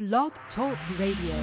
Blog Talk Radio.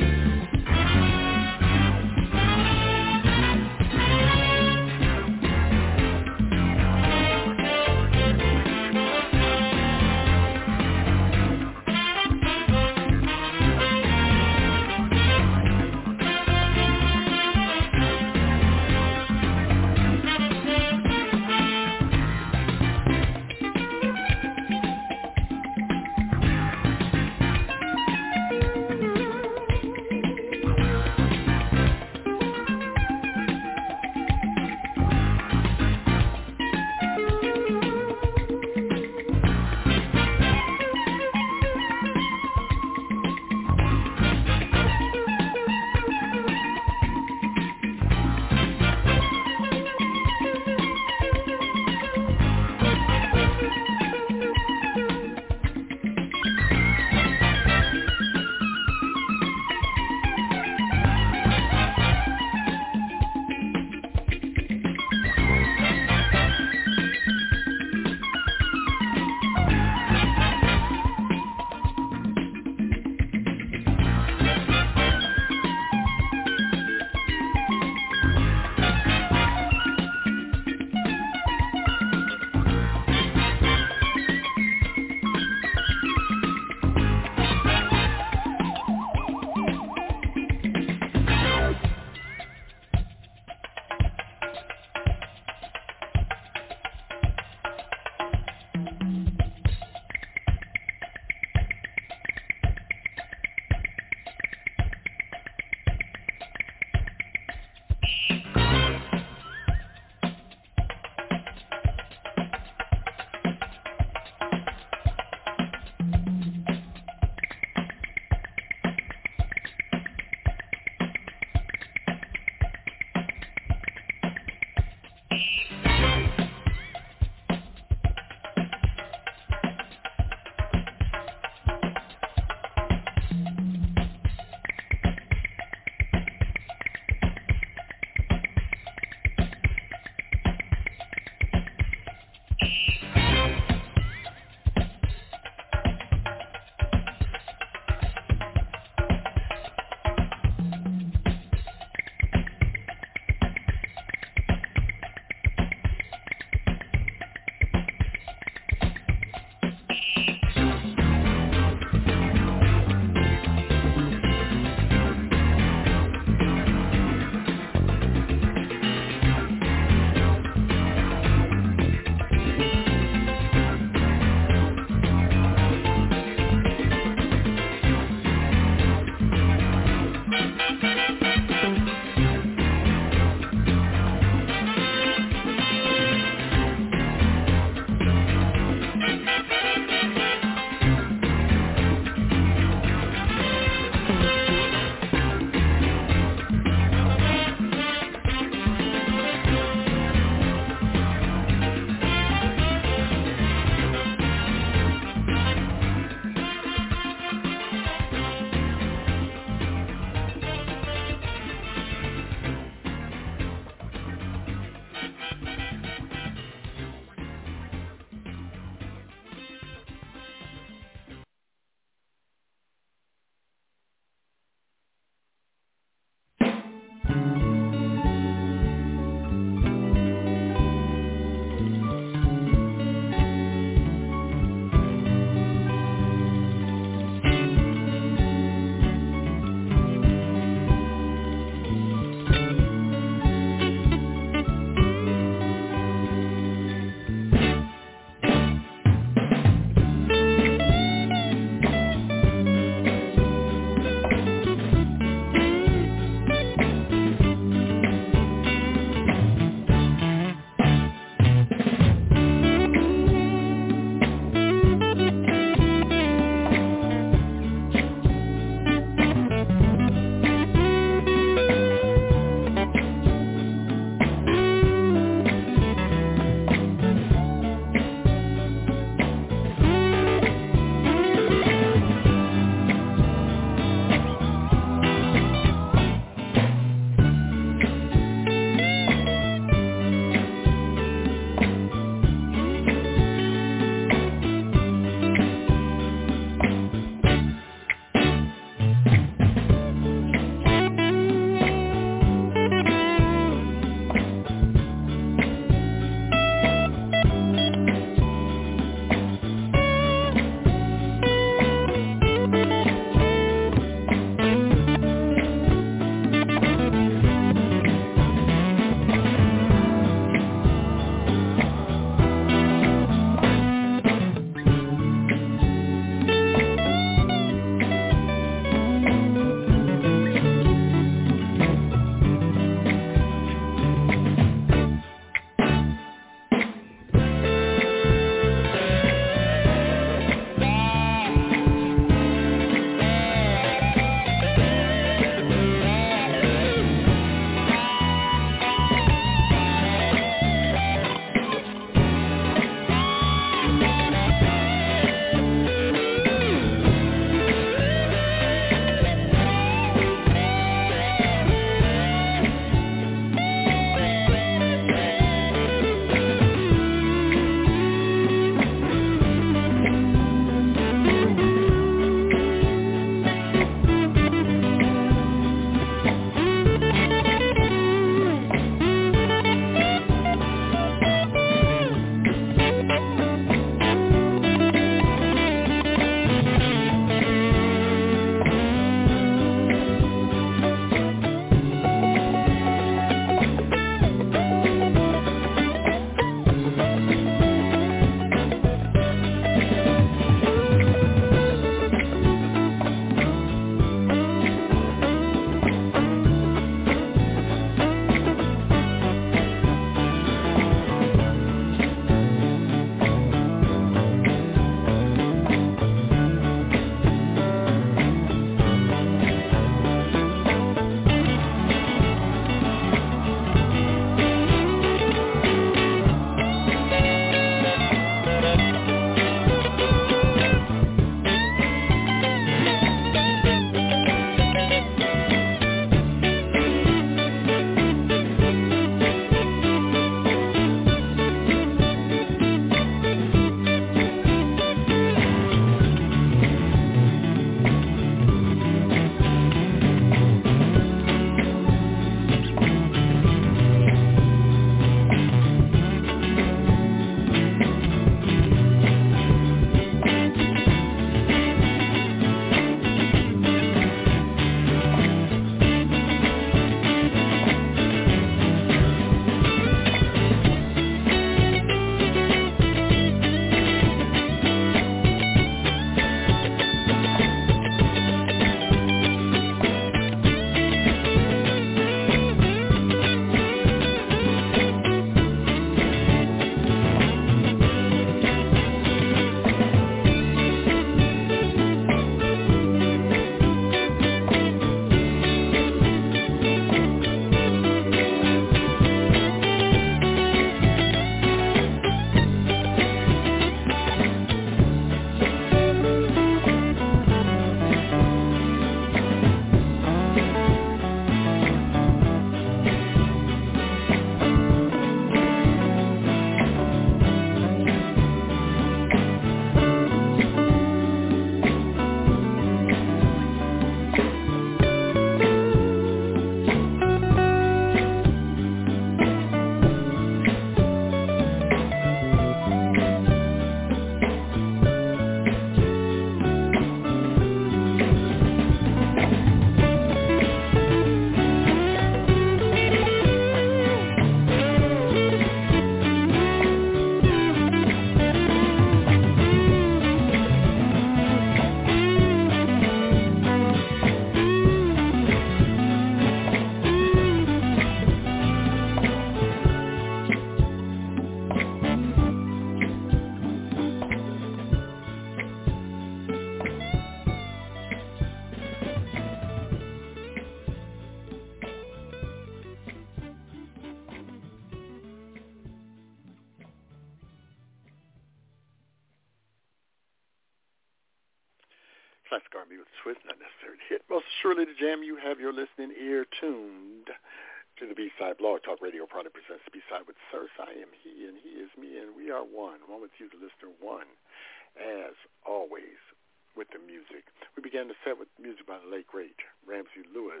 Classic R&B with a twist, not necessarily hit. Most surely to jam, you have your listening ear tuned to the B-Side Blog Talk Radio. Product presents the B-Side with Sirs. I am he, and he is me, and we are one. One with you, the listener, one. As always, with the music. We began the set with music by the late, great Ramsey Lewis.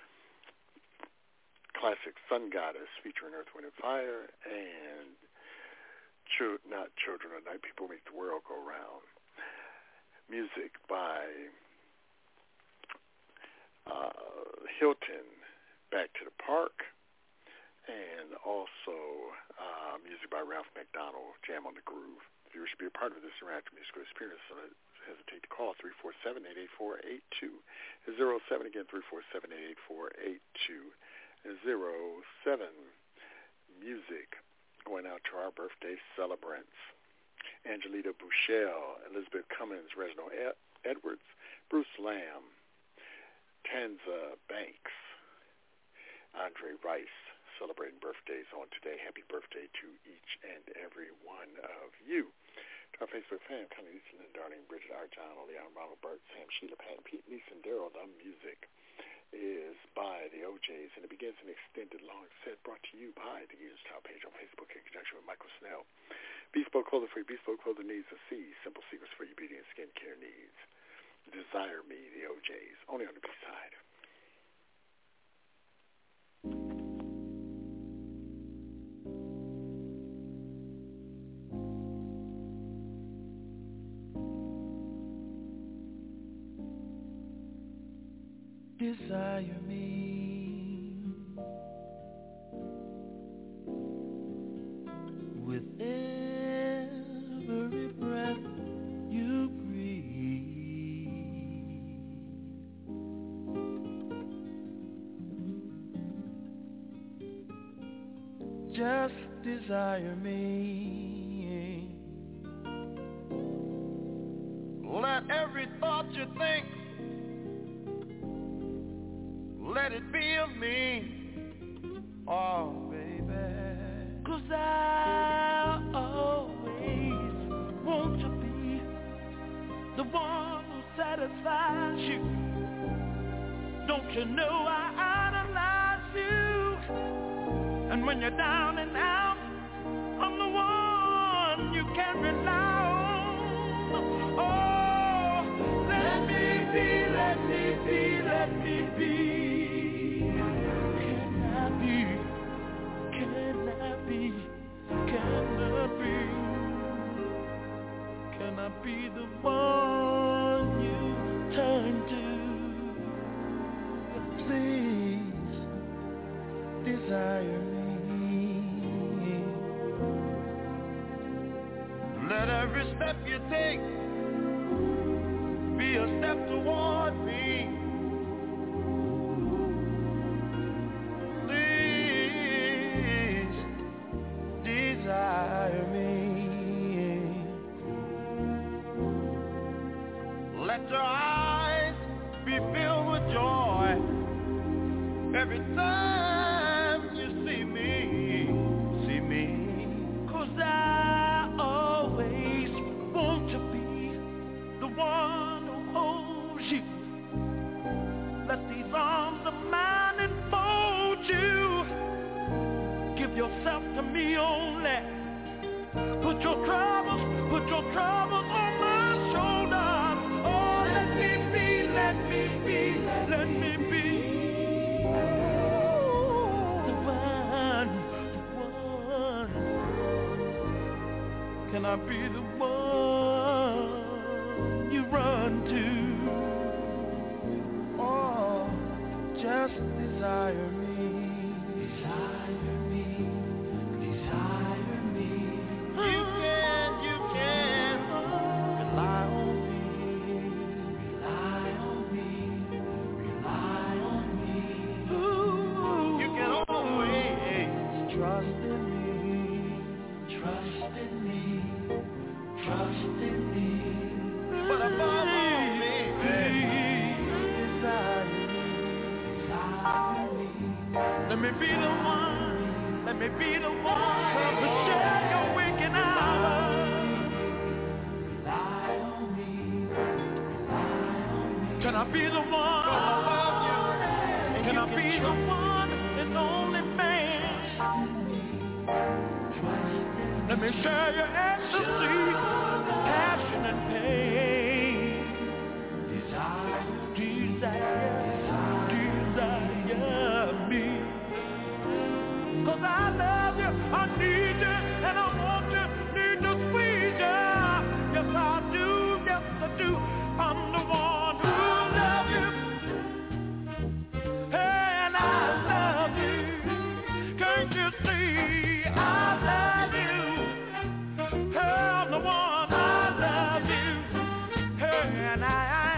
Classic Sun Goddess featuring Earth, Wind, and Fire, and not Children of Night, People Make the World Go Round. Music by Hilton, Back to the Park, and also music by Ralph McDonald, Jam on the Groove. If you wish to be a part of this interactive musical experience, don't hesitate to call 347-884-8207. 07 again, 347-884-8207. 07. Music going out to our birthday celebrants. Angelita Bushell, Elizabeth Cummins, Reginald Edwards, Bruce Lamb, Tanza Banks, Andre Rice, celebrating birthdays on today. Happy birthday to each and every one of you. To our Facebook fam, Connie Easton and Darlene, Bridget R. John, Oleana, Ronald Burt, Sam, Sheila, Pat, Pete, Neeson, Daryl. The music is by the OJs, and it begins an extended long set brought to you by the User's Top page on Facebook in conjunction with Michael Snell. Bespoke clothing for your bespoke clothing needs a C. Simple secrets for your beauty and skincare needs. Desire Me, the OJs, only on the B-Side. Desire me with every breath you breathe. Just desire me. Let every thought you think, let it be of me, oh baby. 'Cause I always want to be the one who satisfies you. Don't you know I idolize you? And when you're down and out, I'm the one you can rely on. Oh, let me be, let me be, let me be. Can I be the one you turn to? Please desire me. Let every step you take be a step toward me. Please desire me. Let your eyes be filled with joy every time you see me, 'cause I always want to be the one who holds you. Let these arms of mine enfold you. Give yourself to me only. Put your troubles on my shoulders. Let me be, let me be, let me be the one. Can I be the one you run to? Oh, just desire me. Desire me, desire me. You can rely on me. But above all, baby, desire me. Let me be the one. Let me be the one to share your waking hours. Rely on me. Rely on Can I be the one? Can I be the one and only man? Let me share your ecstasy, passion and pain. Desire me. 'Cause I love you, I need you, and I want you, need to squeeze you. Yes, I do, yes, I do. I'm the one who loves you, and I love you. Can't you see I love you? I'm the one, I love you, and I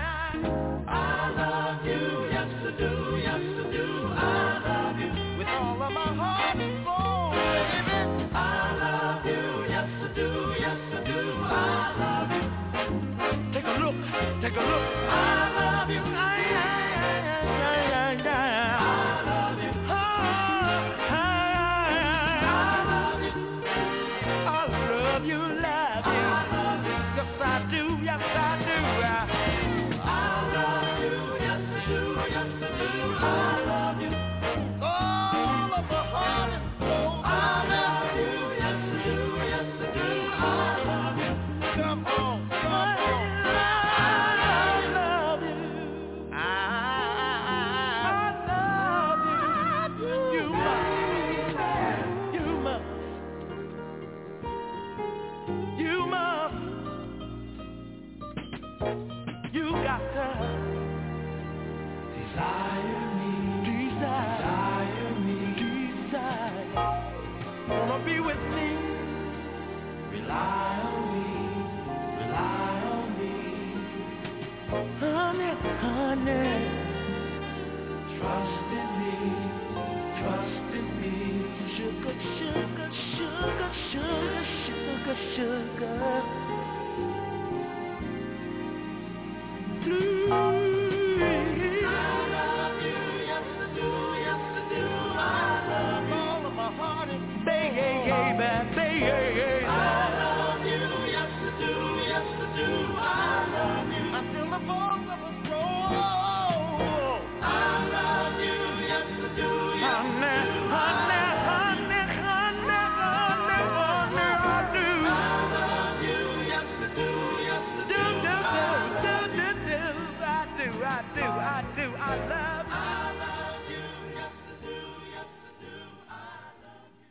love you, yes I do, yes I do. I love you with all of my heart and soul, baby. I love you, yes I do, yes I do. I love you. Take a look, take a look. I love you, I love you. I love you. I love you, love you. Yes I do, yes I do. I love you, yes I do, yes I do. I love you. All of my heart and soul. I love you, yes I do, yes I do. I love you. Come on, come on. I love you. I love you. You must. You must. You got to desire me. Wanna be with me. Rely on me. Honey, honey. Trust in me. Sugar, sugar, sugar, sugar, sugar, sugar. Please. I love you, yes I do, yes I do. I love all of my heart and baby. I love you, yes I do, yes I do. I love you until the bones of us grow. I love you, yes I do, yes I do. Honey, I do. I love you, yes I do, yes I do. I do. I love you, yes I do, yes I do. I love you.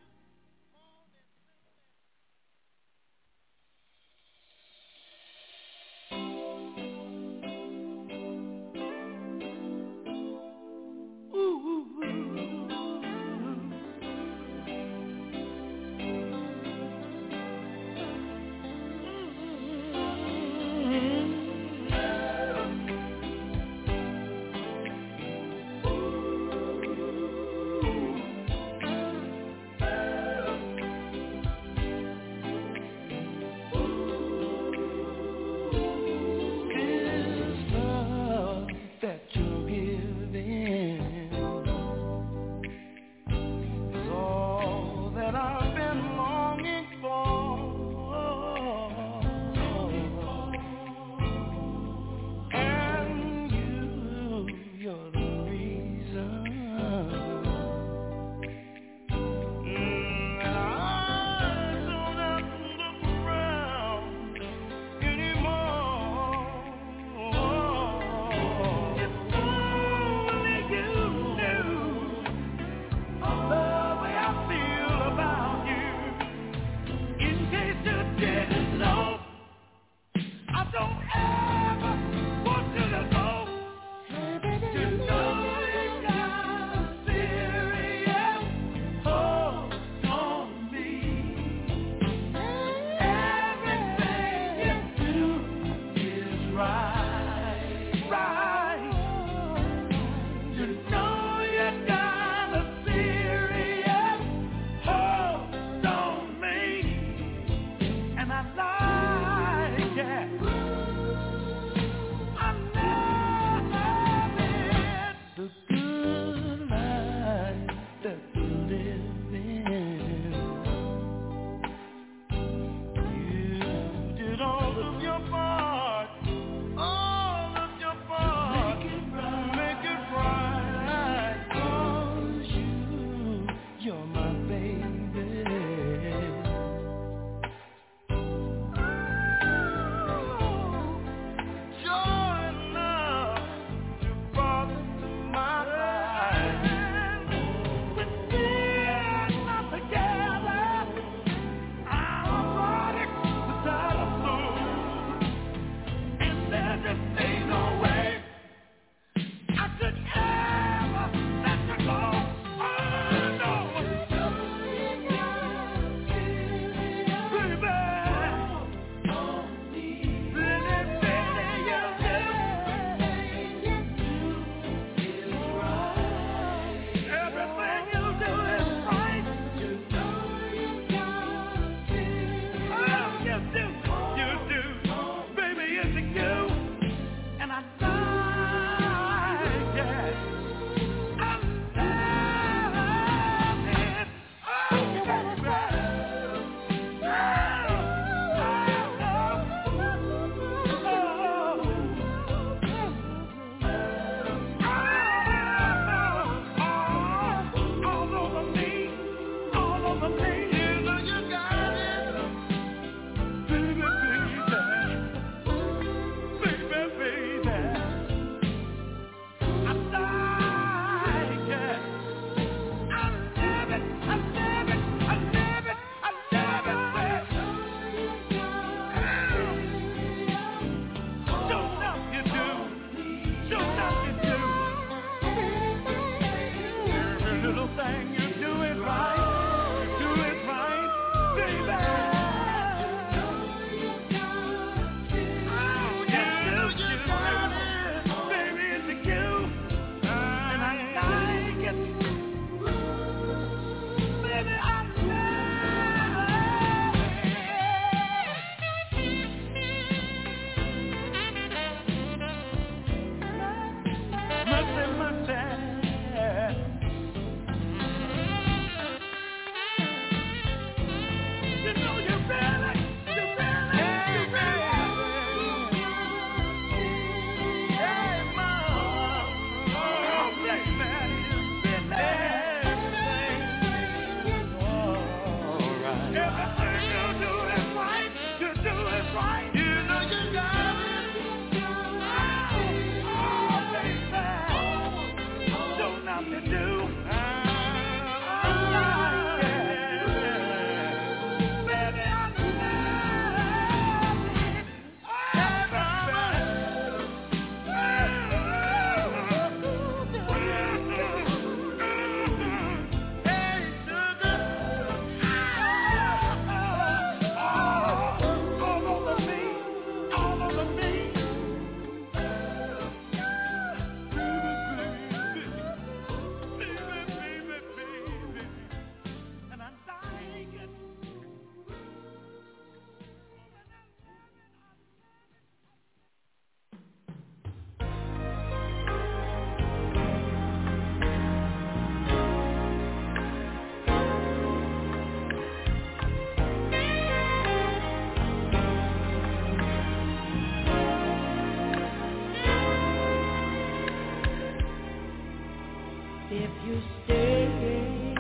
If you stay,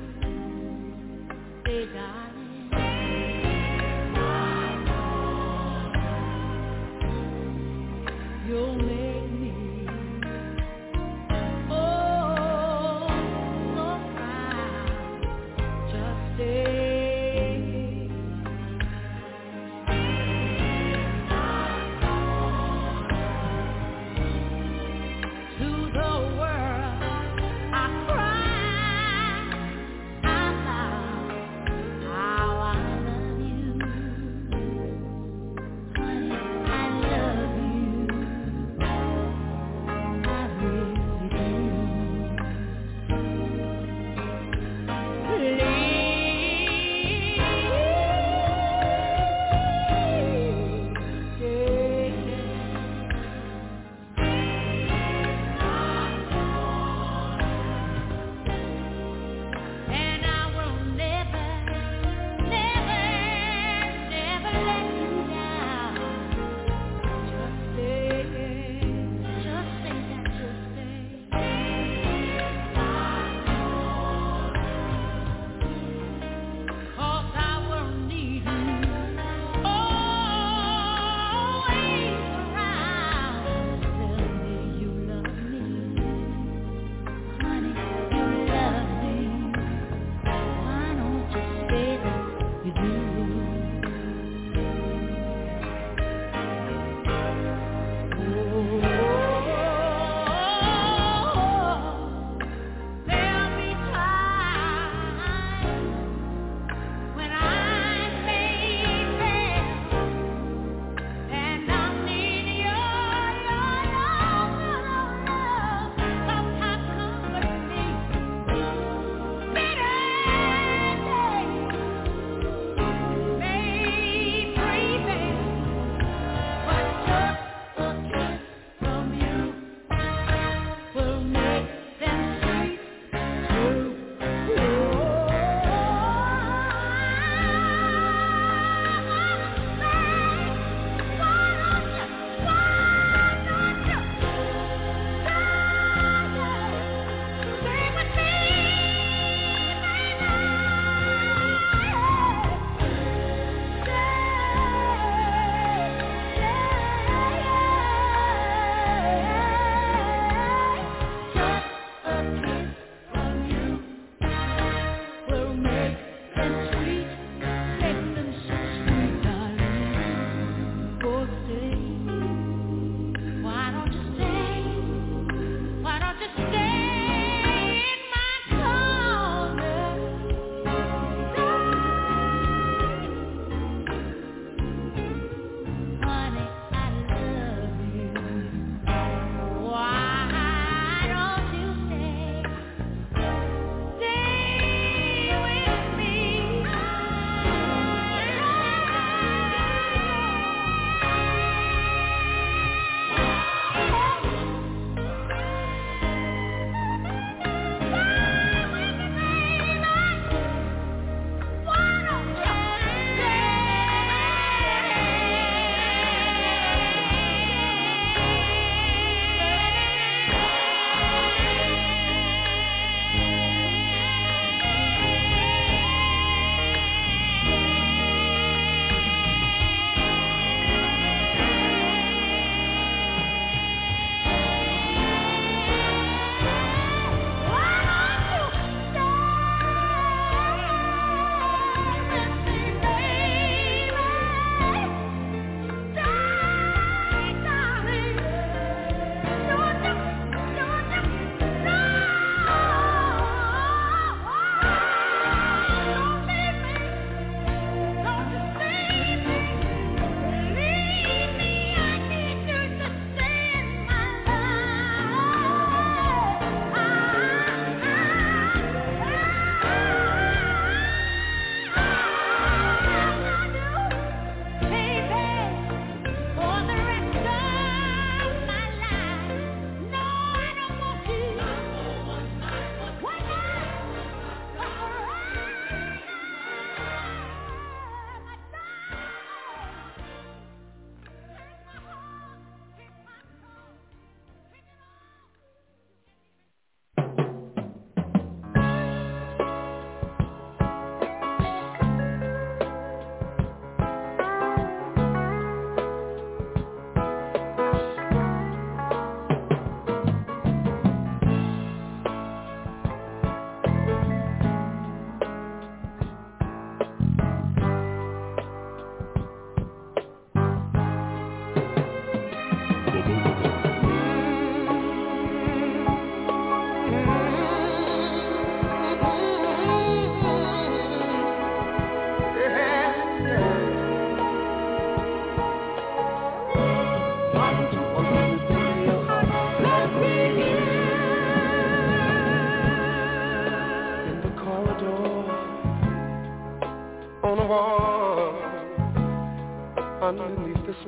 darling, you'll make me so proud. Just stay. To the world I cry out loud. I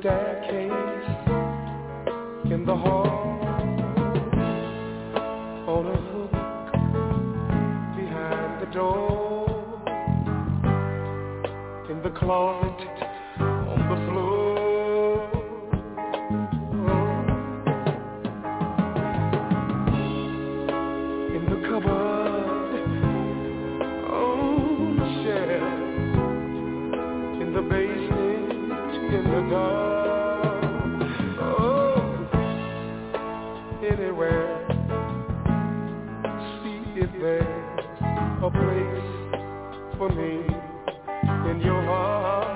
staircase in the hall, on a hook behind the door, in the closet, on the floor, in the cupboard, on the shelf, in the basement, in the dark, anywhere. See if there's a place for me in your heart.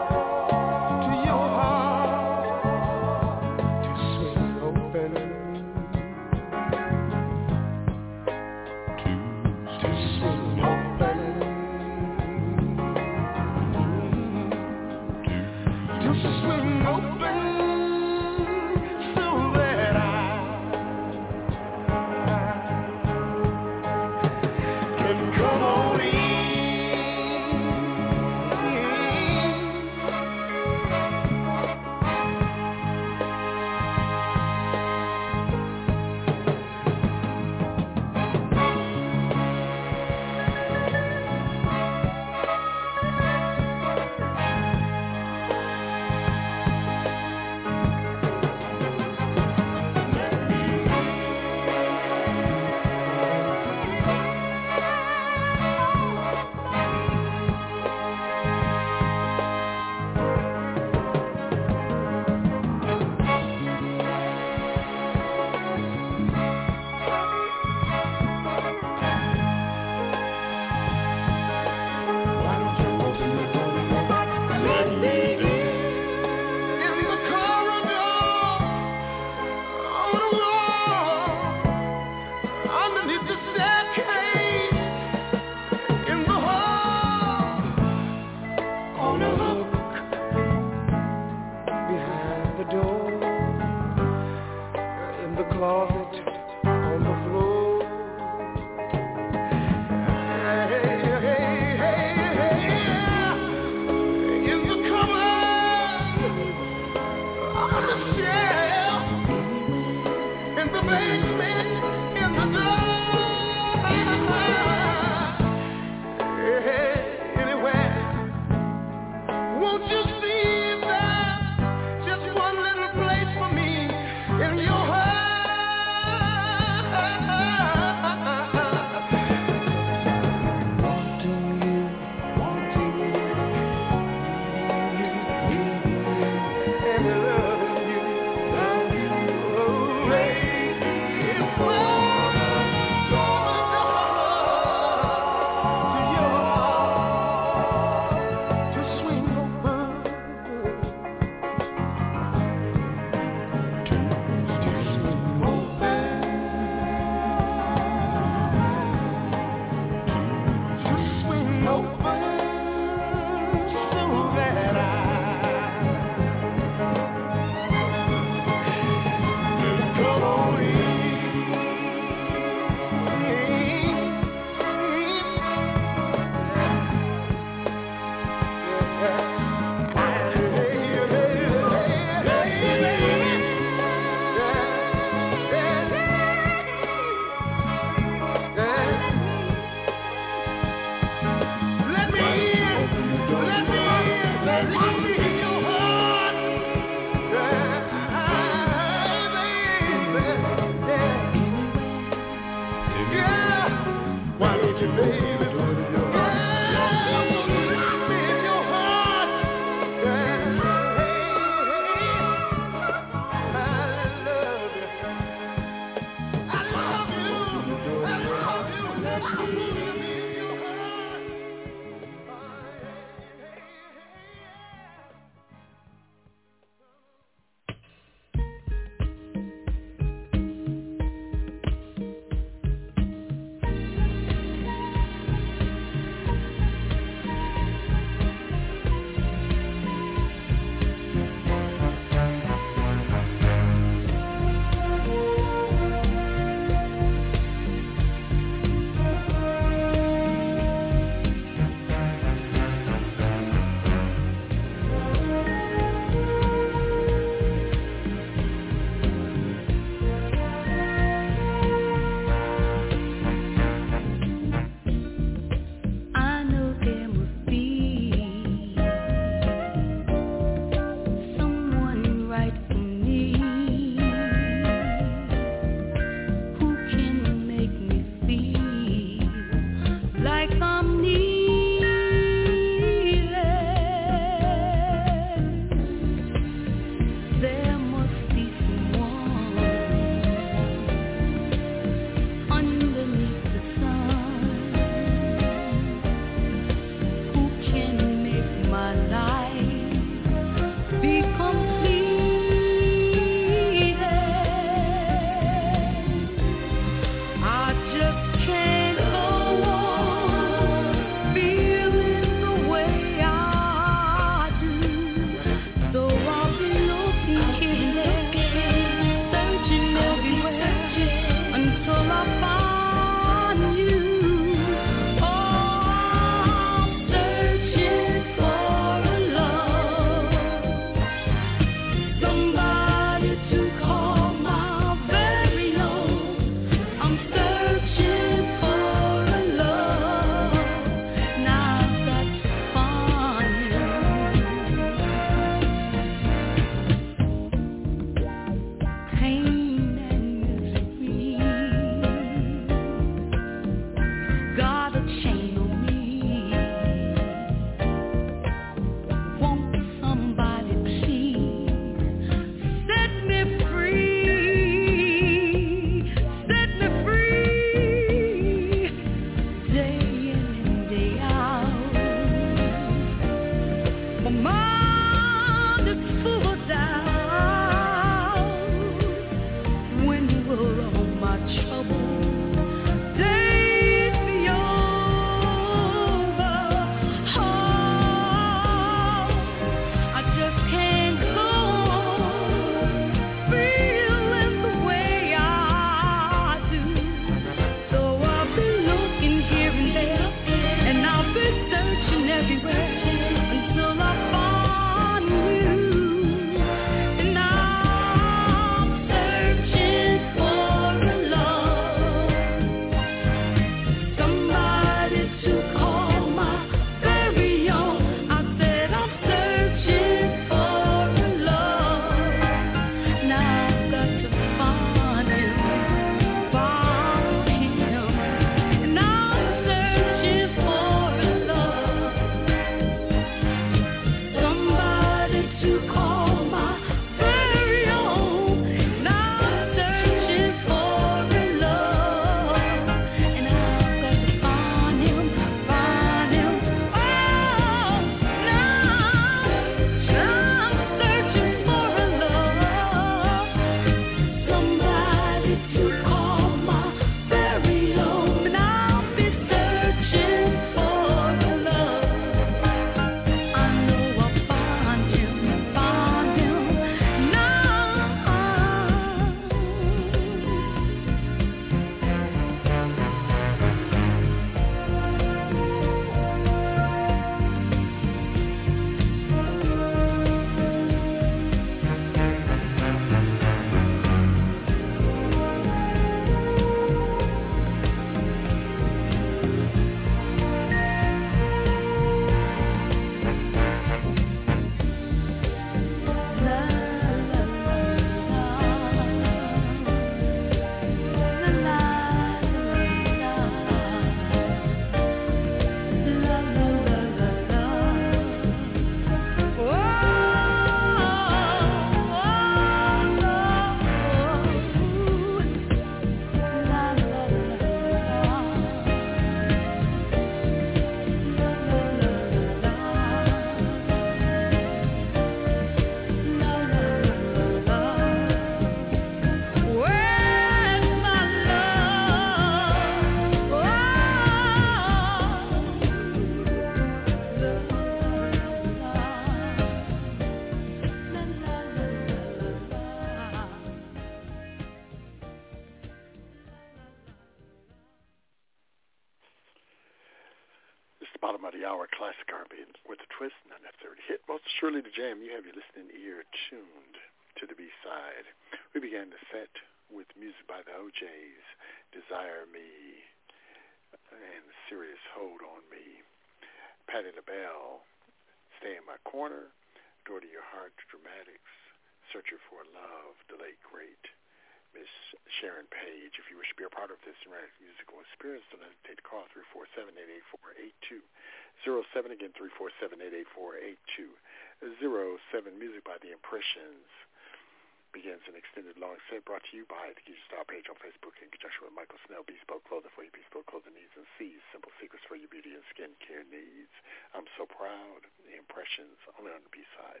Bottom of the hour, classic R&B with a twist, not necessarily hit. Most surely the jam. You have your listening ear tuned to the B-side. We began the set with music by the OJs, Desire Me, and Serious Hold on Me. Patti LaBelle, Stay in My Corner, Door to Your Heart, Dramatics, Searching for Love, the late great Miss Sharon Page. If you wish to be a part of this dramatic musical experience, don't hesitate to call 347-884-8207. Again, 347-884-8207. Music by The Impressions begins an extended long set brought to you by the Future Star page on Facebook in conjunction with Michael Snell, Bespoke Clothing for your bespoke clothing needs, and C's Simple Secrets for your beauty and skincare needs. I'm so proud. The Impressions, only on the B-side.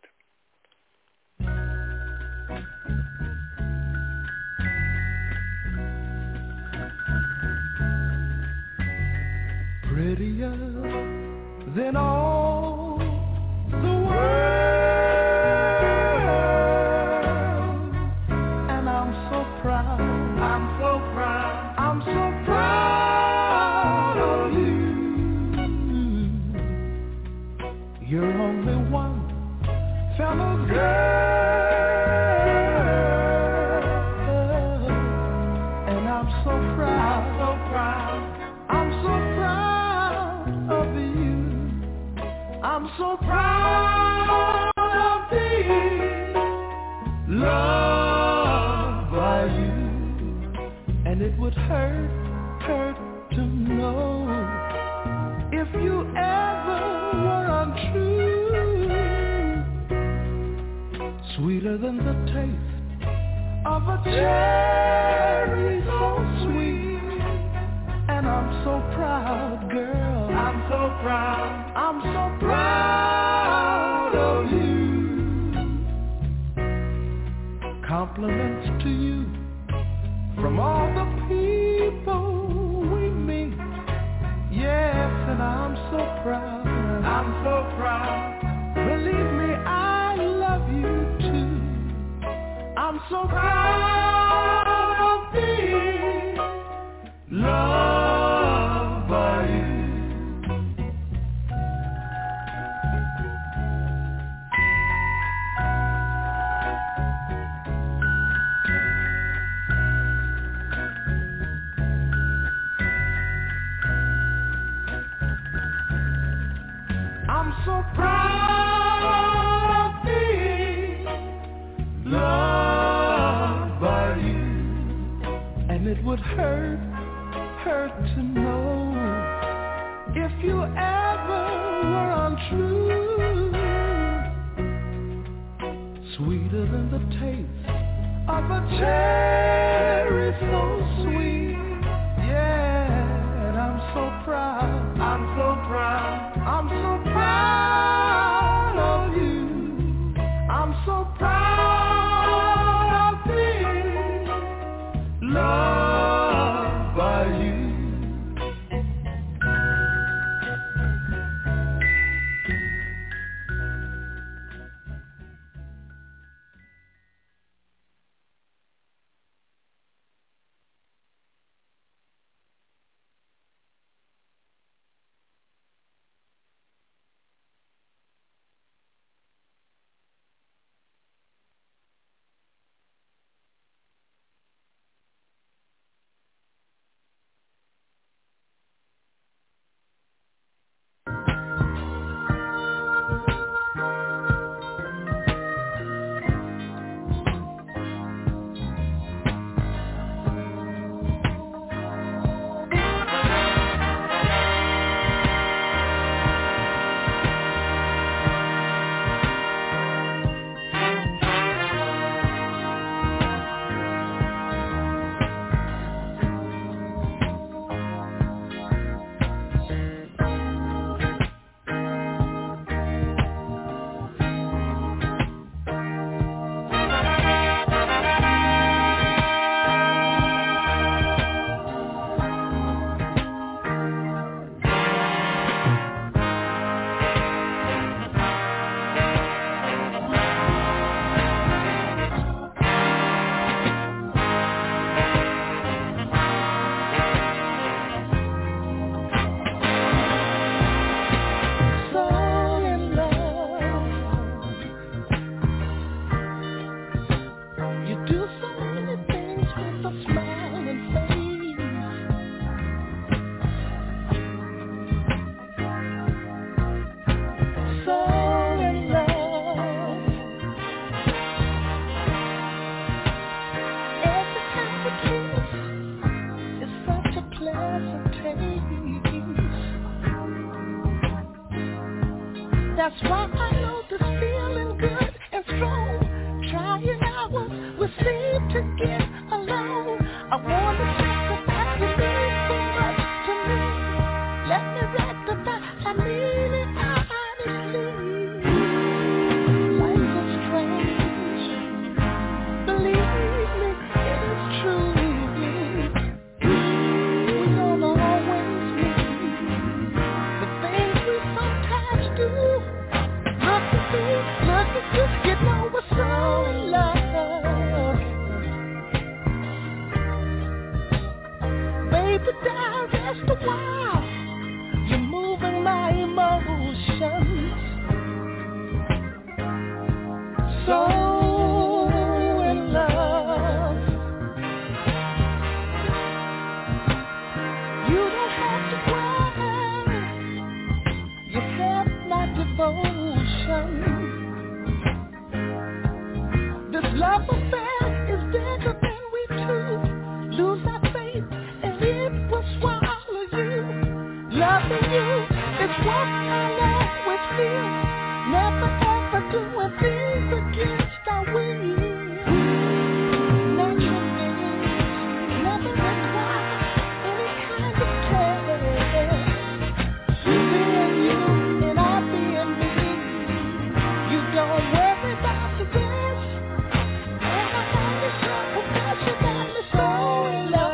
Prettier than all the world, and I'm so proud, I'm so proud, I'm so proud of you. You're only one fellow girl, and I'm so proud, so proud, I'm so proud of you. I'm so proud of being loved by you. And it would hurt to know if you ever were untrue. Sweeter than the taste of a cherry, so sweet. And I'm so proud, girl, I'm so proud, I'm so proud of you. Compliments to you from all the people we meet. Yes, and I'm so proud, I'm so proud. Believe me, I love you too. I'm so proud of being loved by you. I'm so proud of being loved by you. And it would hurt to know if you ever were untrue. Sweeter than the taste of a cherry, so sweet. Yeah, and I'm so proud, I'm so proud, I'm so proud of you. I'm so proud of being loved by you. That's why I know this feeling good and strong. Trying hours we seem to get along. I wanna testify you mean so much to me. Let me rectify, I mean it honestly. Life is strange, believe me, it is true. We don't always meet the things we sometimes do. Look at me, look at you, you know we're so in love. Baby, down just a while, you're moving my emotions. So in love. You don't have to cry, you have my devotion. This love affair is bigger than we two. Lose our faith and it will swallow you. Loving you is what I'll always feel. Never ever doing things against our will. Natural things never require any kind of care. You being you and I being me. You don't worry about the rest. And I'm only sure because you got me so in love.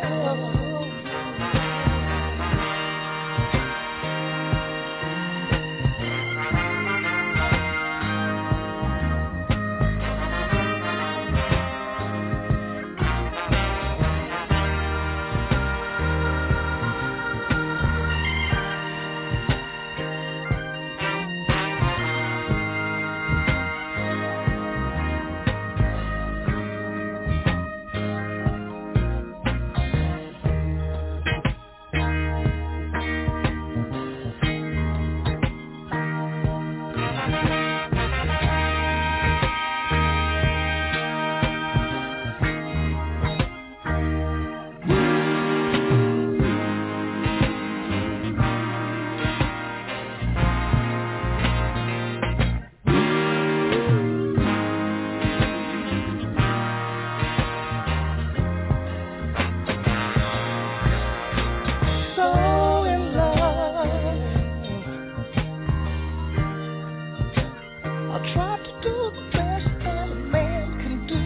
So in love. I'll try to do the best that a man can do.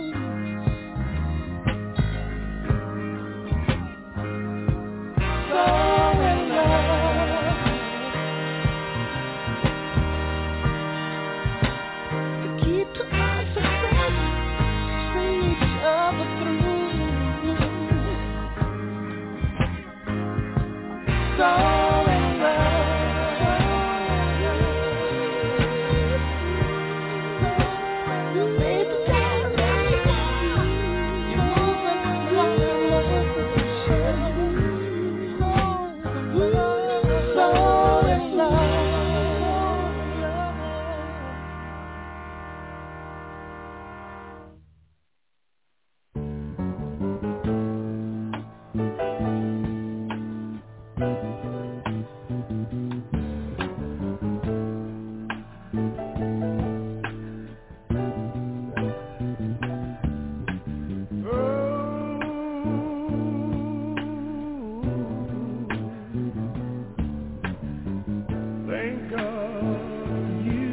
So in love. To keep to our success, see each other through. So in love. Baby, down just a while, you're moving my emotions. So in love. Thank God you.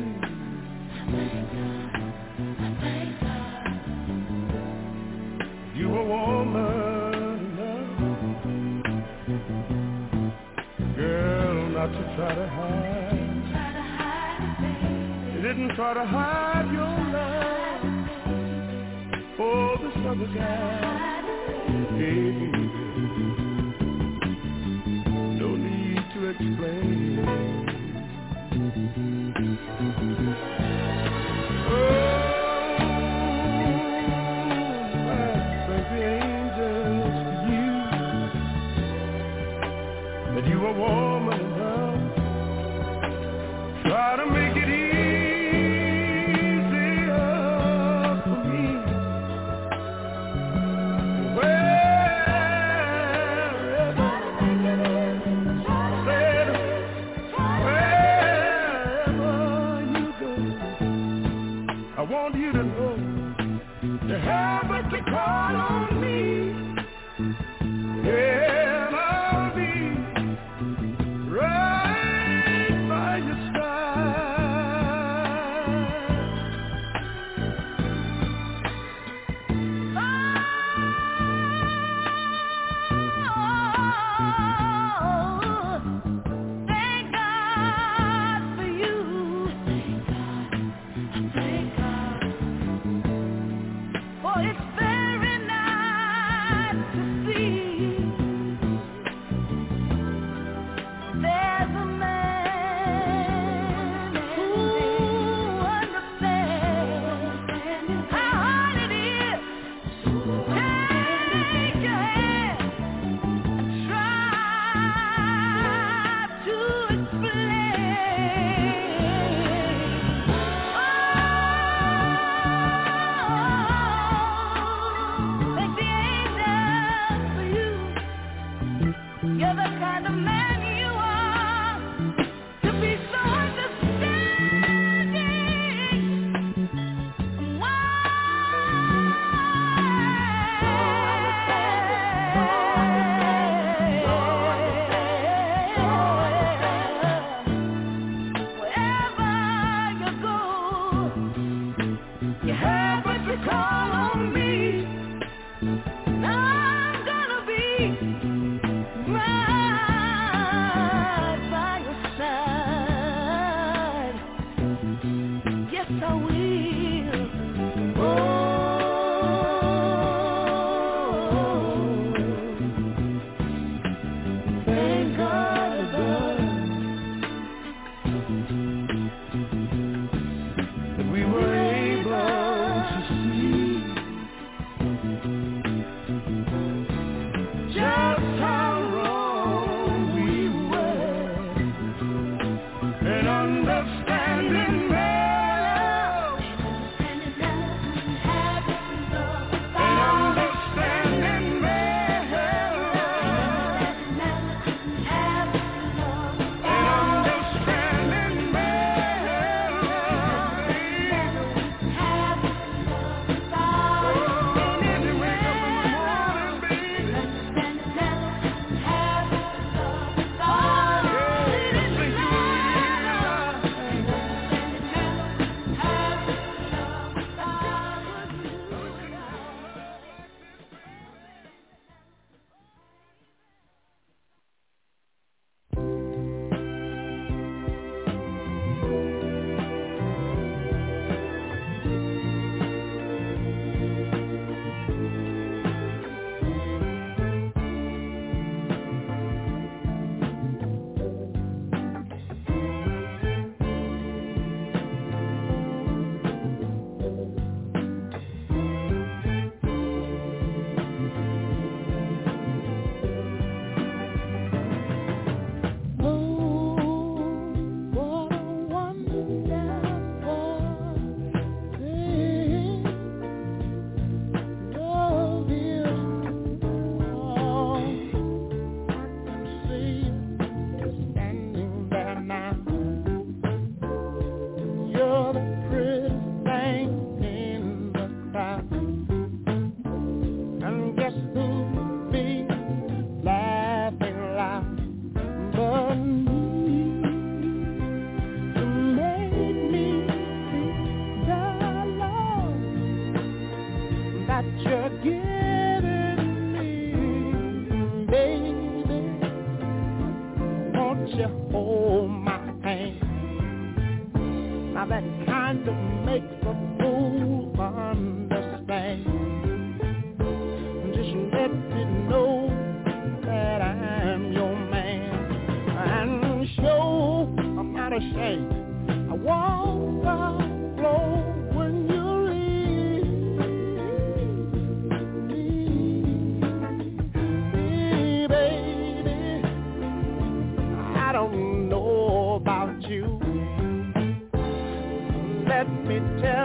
You a woman enough, girl, not to try to hide. You didn't try to hide your love for this other guy. Hey, baby, no need to explain. Oh, I thank the angels for you, that you a woman enough. Try to make it easier for me. Wherever said to know you have but to call on me. And I'll be right by your Let me tell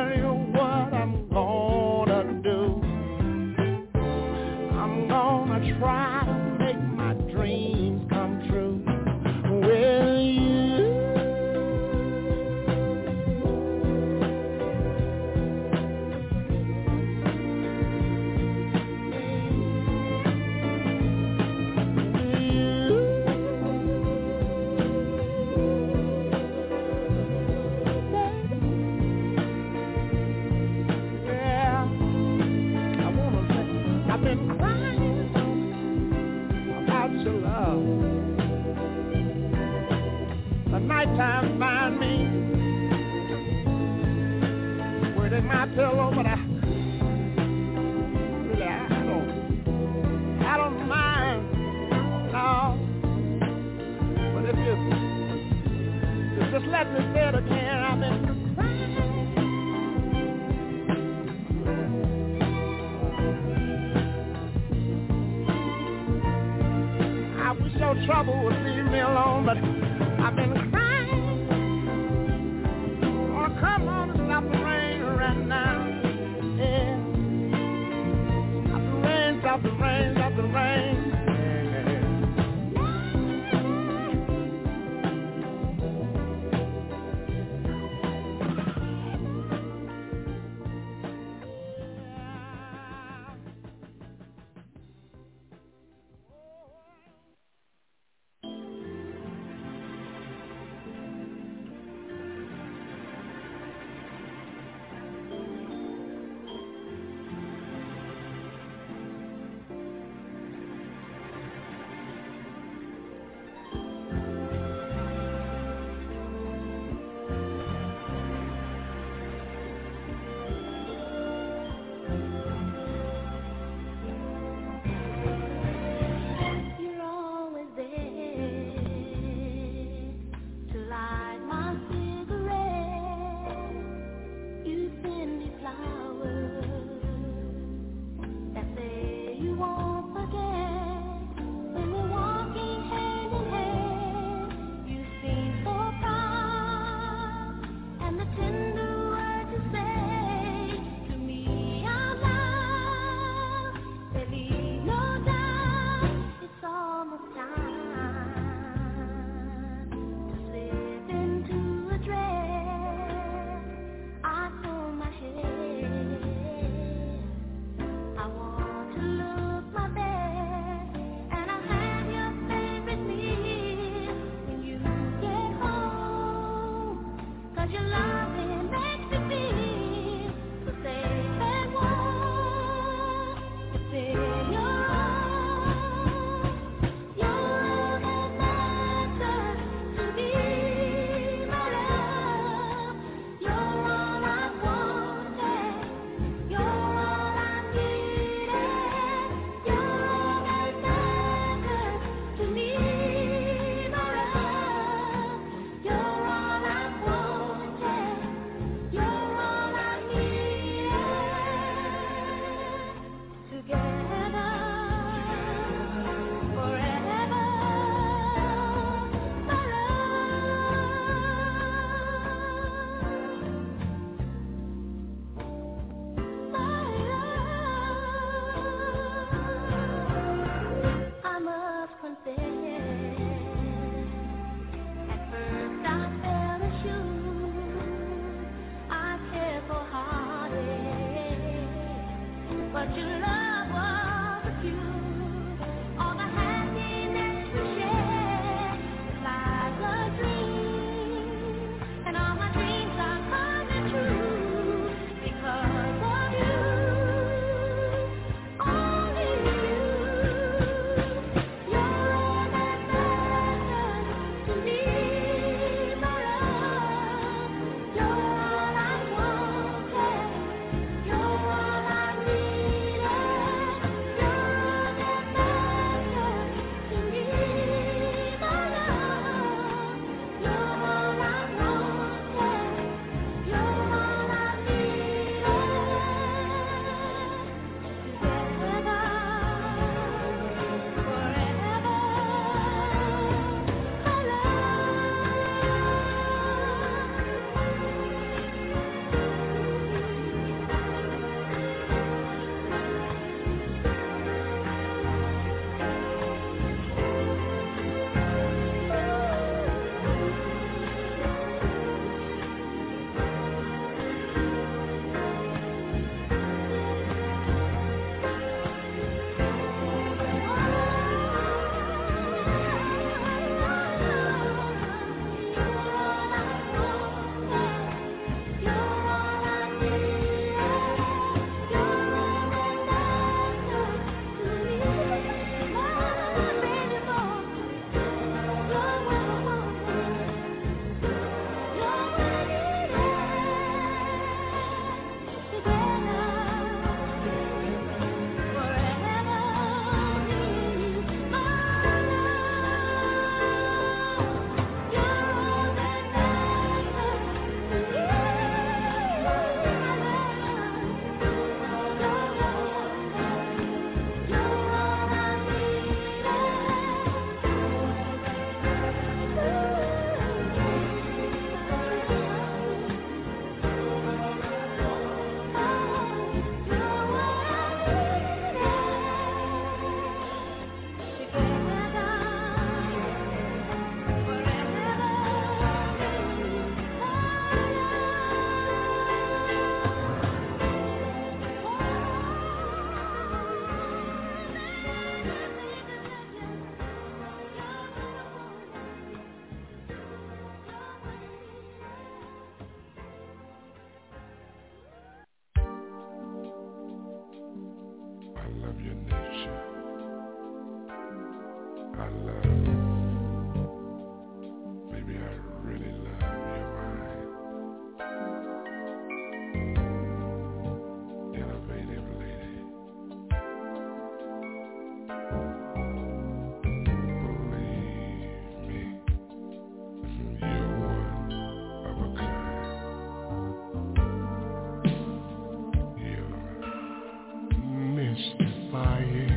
sometimes find me where they my pillow, but I don't mind, no. But if you just let me say it again, I've been crying. I wish your trouble would leave me alone, but I've been crying. Oh, come on and stop the rain right now. Yeah. Stop the rain, stop the rain. love your nature. I love, baby, I really love your mind. Innovative lady. Believe me, you're one of a kind. You're mystifying.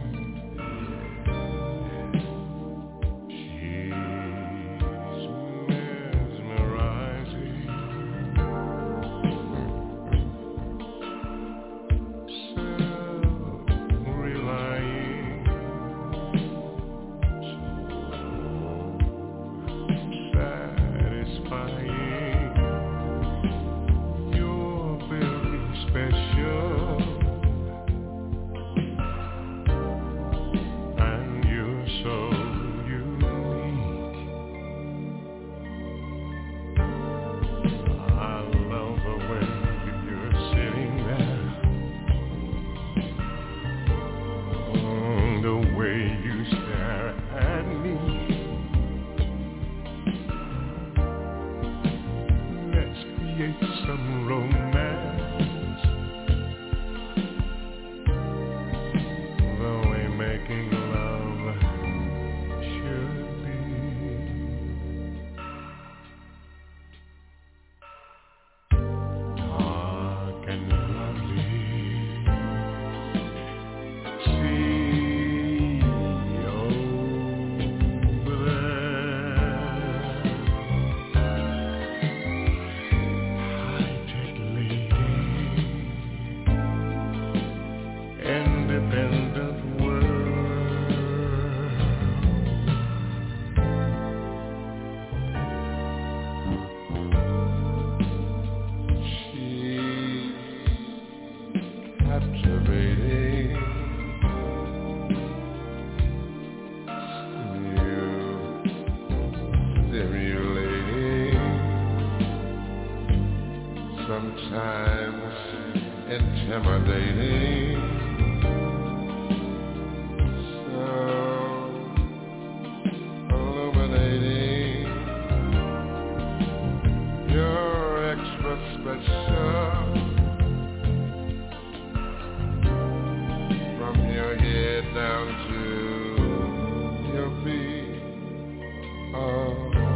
Sometimes intimidating, so illuminating. You're extra special, from your head down to your feet. Oh,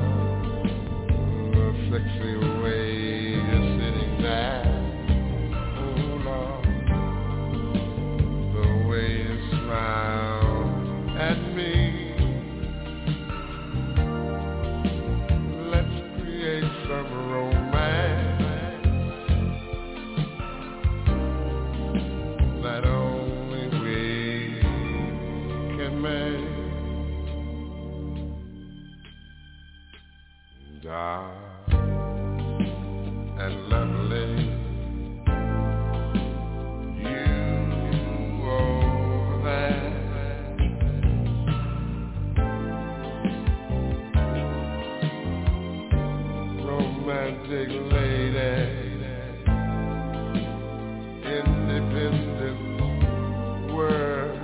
the sexy way you're sitting there. Smile at me. Let's create some romance that only we can make. Dark and lovely. Romantic lady, independent world.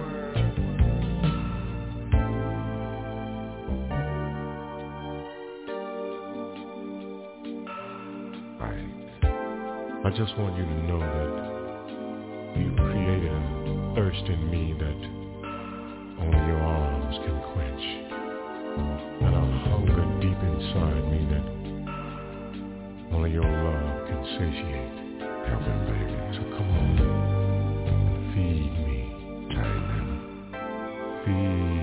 I just want you to know that you created a thirst in me that only your arms can quench, and a hunger deep inside me that only your love can satiate. Help him, baby. So come on, feed me, tighten, feed me.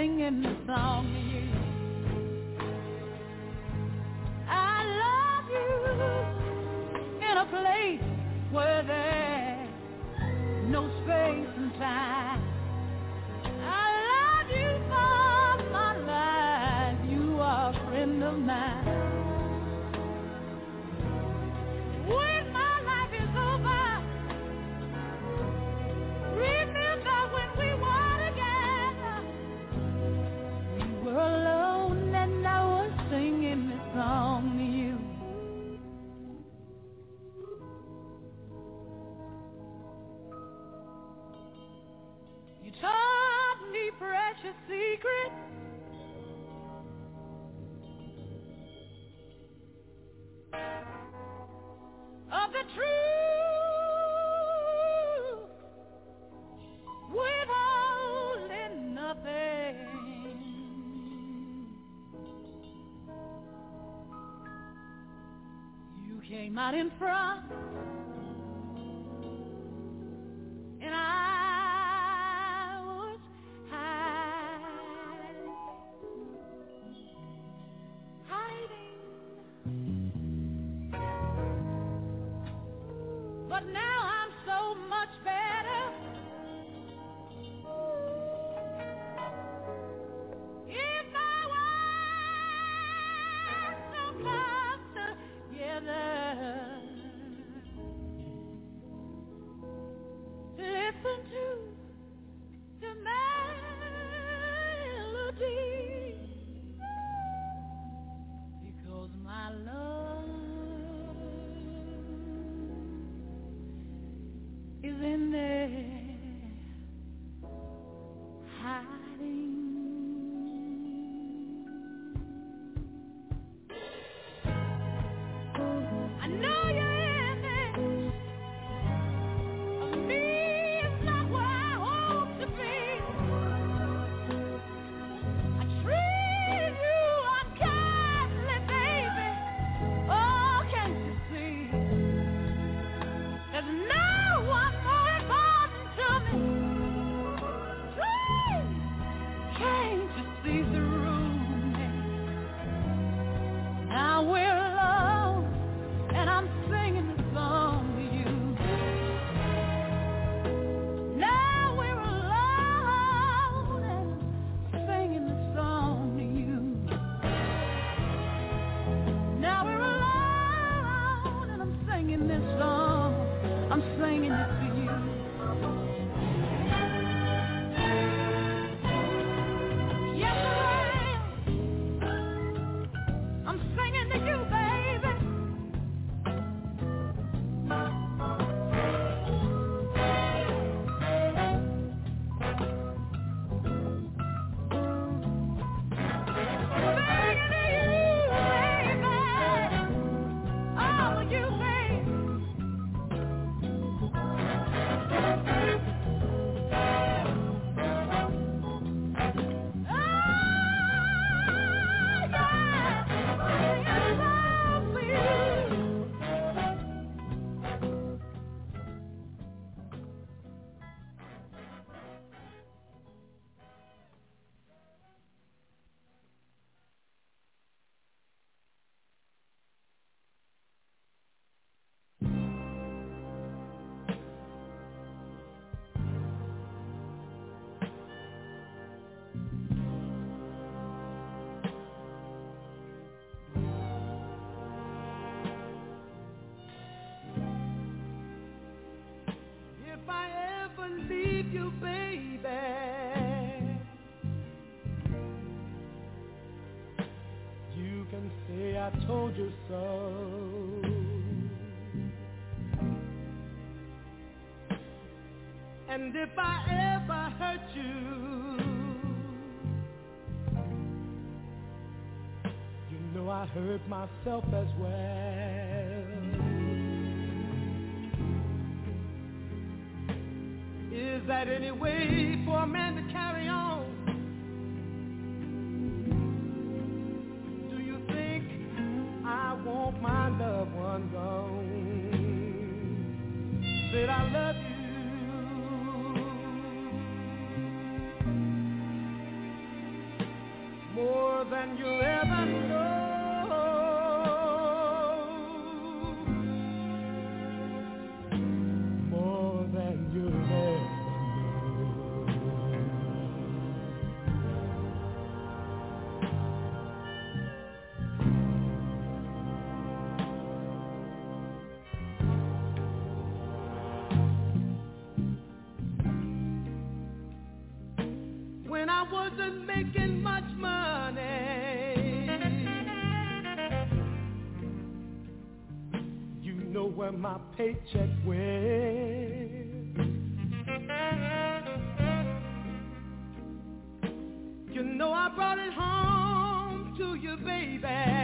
singing this song to you. I love you in a place where there's no space and time. I love you for my life. You are a friend of mine. When my life is over, remember when we were together. We were alone and I was singing this song to you. You taught me precious secrets. Of the truth, withholding nothing. You came out in front, and I was hiding. But now I'm so much better. If I were so close together, listen to the melody, because my love is in there hiding. I know you're in there. Me is not where I hope to be. I treat you unkindly, baby. Oh, can't you see? There's no one more important to me. Please, can't you see through me? Now we're alone, and I'm singing the song to you. Now we're alone, and I'm singing the song to you. Now we're alone, and I'm singing this song. I'm singing it to you. Yes, I am. I'm singing to you, baby. Singing to you, baby. All of you, baby. If I ever leave you, baby, you can say I told you so. And if I ever hurt you, you know I hurt myself as well. Is that any way for a man to carry on? Do you think I want my loved one gone? Said I love you. 'Cause than you'll ever know. More than you'll ever know. When I wasn't making much money, you know where my paycheck went. You know I brought it home to you, baby,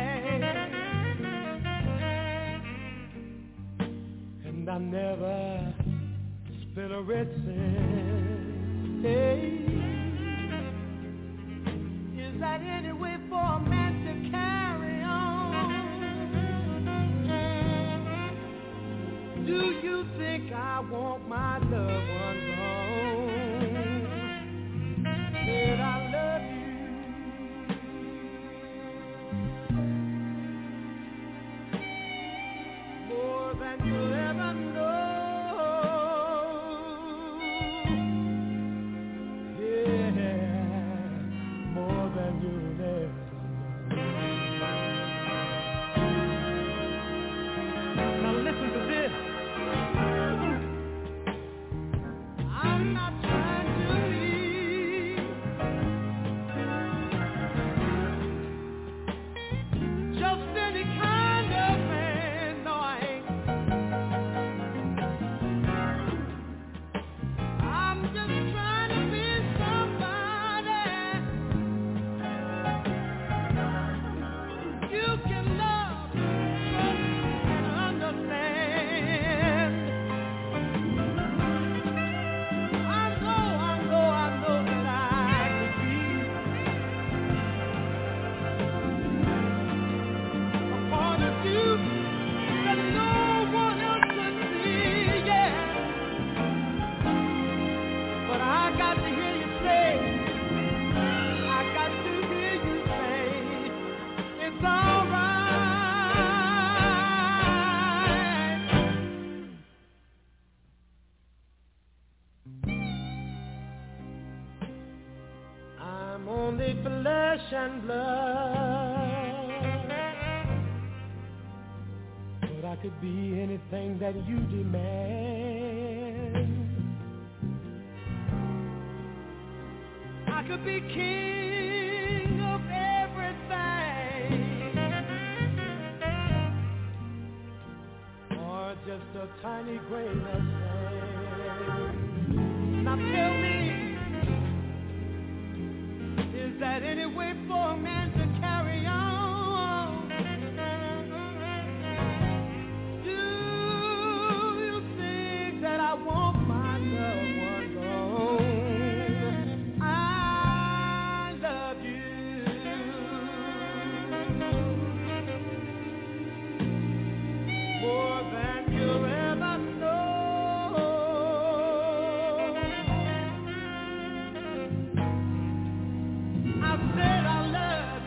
and I never spent a red cent. Hey. Is that any way for a man to carry on? Do you think I want my loved ones home? Said I love you more than you'll ever know. Flesh and blood, but I could be anything that you demand. I could be king of everything, or just a tiny grain of sand. Now tell me, is that any way for a man to carry on? Do you think that I want my loved ones home? I love you more than you'll ever know. I said I love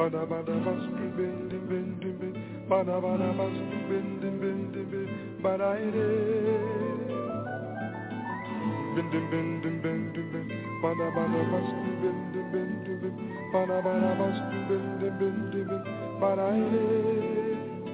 bada bada bas bin bin bin bin bada bada bas bin bin bin bin bada ide bin bin bin bin bin bin bada bada bas bin bin bin bin bada bada bas bin bin bin bin bada ide.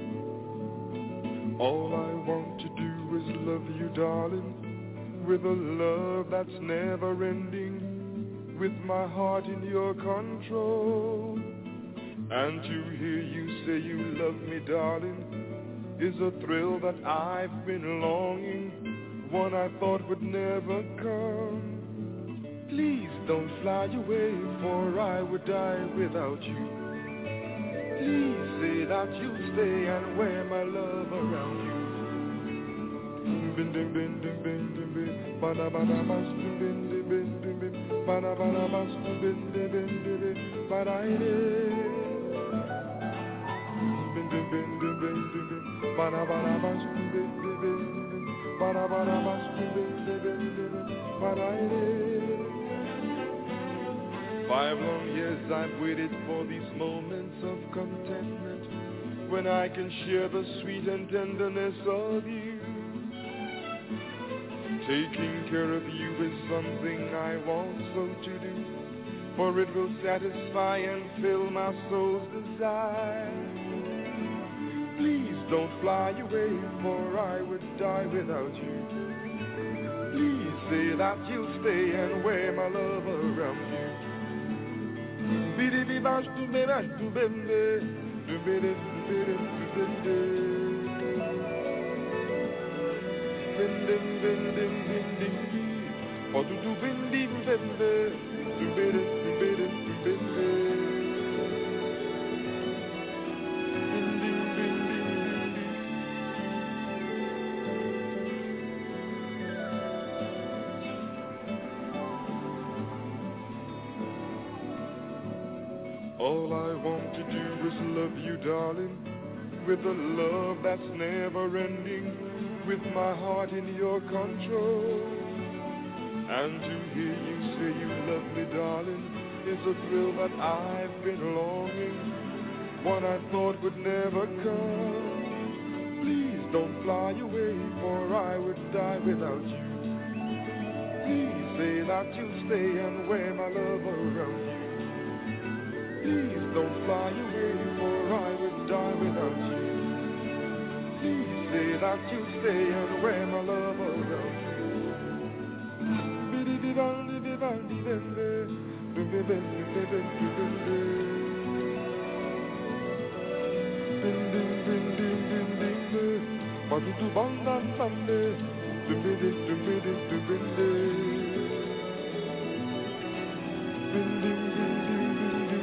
All I want to do is love you, darling, with a love that's never ending, with my heart in your control. And to hear you say you love me, darling, is a thrill that I've been longing, one I thought would never come. Please don't fly away, for I would die without you. Please say that you'll stay and wear my love around you. Bin din bin din bin din bin, bada bada bas bin din bin din bin, bada bada bas bin din bin din, bada ide. Bin din bin din bin din bin, bada bada bas bin din bin din, bada bada bas bin din bin din, bada ide. 5 long years I've waited for these moments of contentment, when I can share the sweet and tenderness of you. Taking care of you is something I want so to do, for it will satisfy and fill my soul's desire. Please don't fly away, for I would die without you. Please say that you'll stay and wear my love around you. Bidi bi bash tu be bash tu bende, tu bidi tu bidi tu bende. Bending bending bending, oh tu bending bende, tu bidi tu bidi tu bende. Bending bending bending. All I want to do is love you, darling, with a love that's never ending, with my heart in your control. And to hear you say you love me, darling, is a thrill that I've been longing, one I thought would never come. Please don't fly away, for I would die without you. Please say that you'll stay and wear my love around you. Please don't fly away, for I would die without you. Please say that you'll stay and wear my love around you. Bidi bi bandi bi bandi bende, bende bende bende bende. Bindi bindi bindi bindi, bandi tu bandan bande, bindi bindi bindi. Bindi bindi bindi.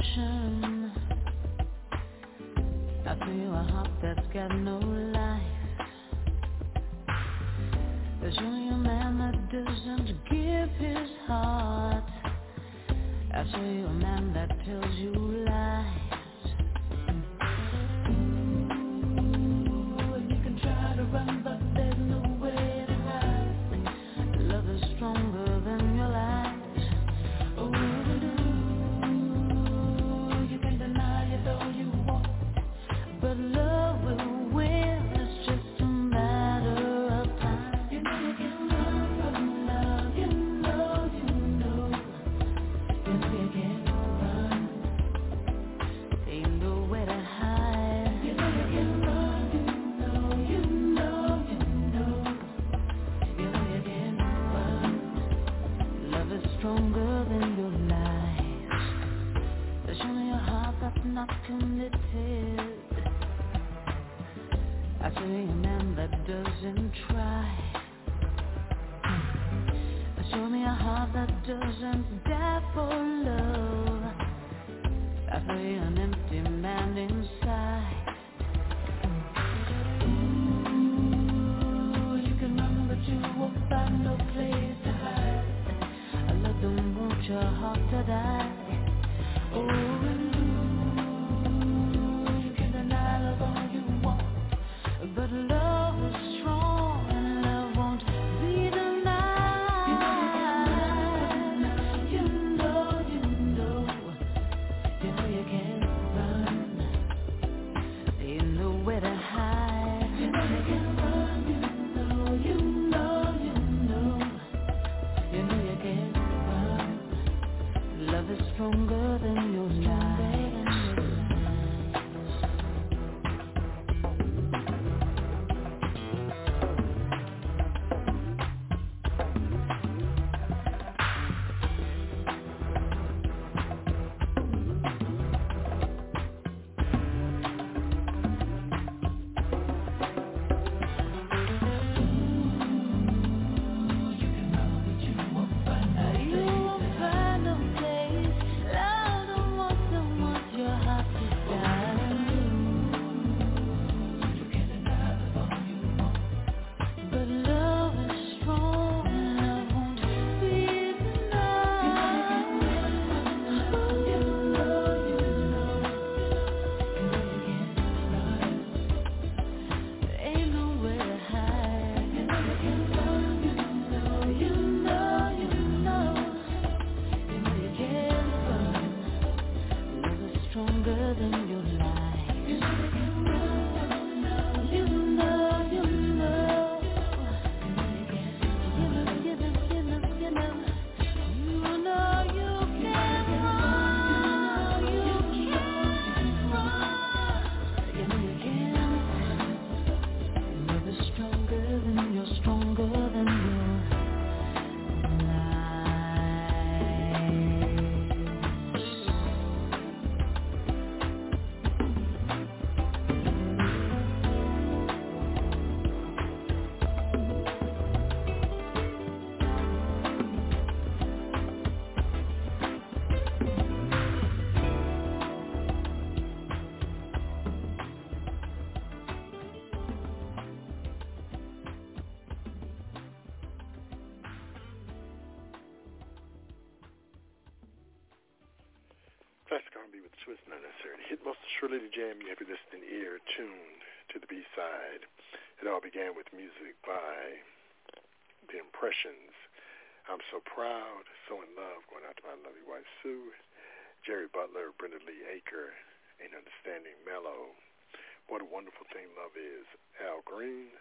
emotion. I feel a heart that's got no life. There's only a man that doesn't give his heart. I show you a man that tells you lies. Ooh, and you can try to run, but there's nowhere to hide. Love is stronger than your lies. Oh, you can deny it all you want, but love will win. It's just a matter of time. You know you can run from love. You know you can run. Ain't nowhere to hide. You know you can run. You know you can run. Love is stronger than your lies. There's only a heart that's not committed. I see a man that doesn't try. Show me a heart that doesn't die for love. I see an empty man inside. Ooh, you can run, but you won't find no place to hide. I love don't want your heart to die. Oh, and you can deny love all you want, but love is strong and love won't be denied. You know you can run. Ain't nowhere to hide. You know you can run. You know you can run. Love is stronger than your lies. Classic R&B with twist not necessary to hit most assuredly to jam. You have your listening ear tuned to the B-side. It all began with music by The Impressions. I'm So Proud, So in Love, going out to my lovely wife Sue. Jerry Butler, Brenda Lee Aker, Ain't Understanding Mellow. What a Wonderful Thing Love Is, Al Green.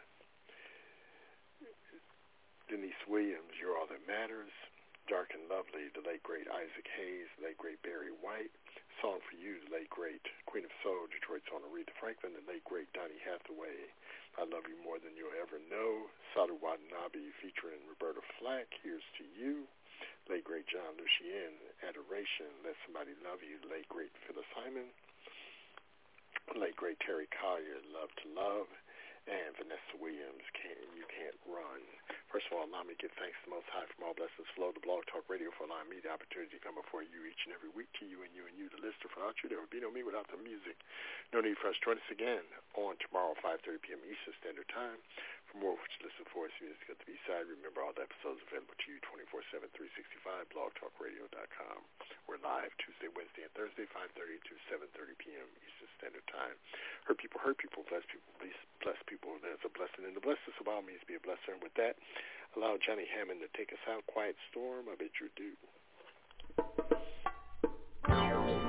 Denise Williams, You're All That Matters. Dark and Lovely, the late great Isaac Hayes, the late great Barry White. Song for You, the late great Queen of Soul, Detroit's own Aretha Franklin, the late great Donny Hathaway. I Love You More Than You'll Ever Know. Sadhu Watanabe featuring Roberta Flack, Here's to You. Late great John Lucien, Adoration, Let Somebody Love You. Late great Phyllis Hyman. Late great Terry Collier, Love to Love. And Vanessa Williams, You Can't Run. First of all, allow me to give thanks to the Most High from all blessings flow to Blog Talk Radio for allowing me the opportunity to come before you each and every week, to you and you and you, the listener. Without you, there would be no me without the music. No need for us. Join us again on tomorrow, 5:30 p.m. Eastern Standard Time. For more of what you listen for, it's music at the B-side. Remember, all the episodes available to you 24/7, 365, blogtalkradio.com. We're live Tuesday, Wednesday, and Thursday, 5:30 to 7:30 p.m. Eastern Standard Time. Hurt people, bless people, bless people. There's a blessing in the blessing, so by all means be a blesser. And with that, allow Johnny Hammond to take us out. Quiet Storm, I bid you adieu.